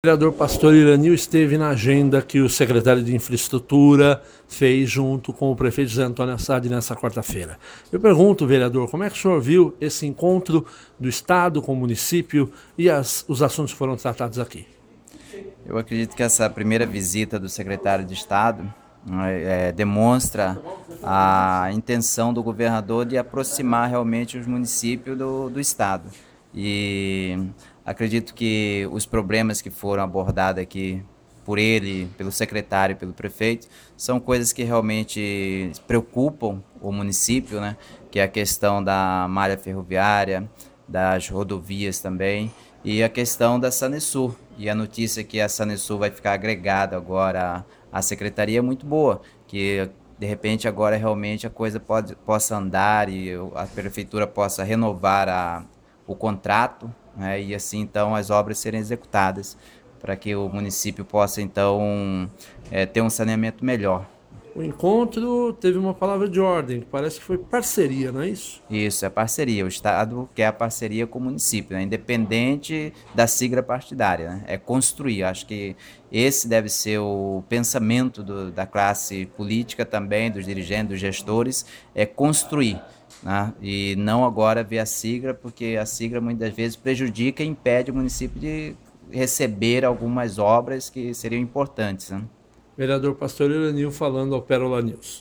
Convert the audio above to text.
O vereador Pastor Iranil esteve na agenda que o secretário de Infraestrutura fez junto com o prefeito José Antônio Assad nessa quarta-feira. Eu pergunto, vereador, como é que o senhor viu esse encontro do Estado com o município e os assuntos que foram tratados aqui? Eu acredito que essa primeira visita do secretário de Estado demonstra a intenção do governador de aproximar realmente os municípios do Estado. E acredito que os problemas que foram abordados aqui por ele, pelo secretário, pelo prefeito, são coisas que realmente preocupam o município, né? Que é a questão da malha ferroviária, das rodovias também, e a questão da Sanesul. E a notícia que a Sanesul vai ficar agregada agora à secretaria é muito boa, que de repente agora realmente a coisa possa andar e a prefeitura possa renovar o contrato, né, e assim então as obras serem executadas para que o município possa então ter um saneamento melhor. O encontro teve uma palavra de ordem, que parece que foi parceria, não é isso? Isso, é parceria. O Estado quer a parceria com o município, né? Independente da sigla partidária, né? É construir. Acho que esse deve ser o pensamento da classe política também, dos dirigentes, dos gestores, é construir, né? E não agora ver a sigla, porque a sigla muitas vezes prejudica e impede o município de receber algumas obras que seriam importantes, né? Vereador Pastor Iranil falando ao Pérola News.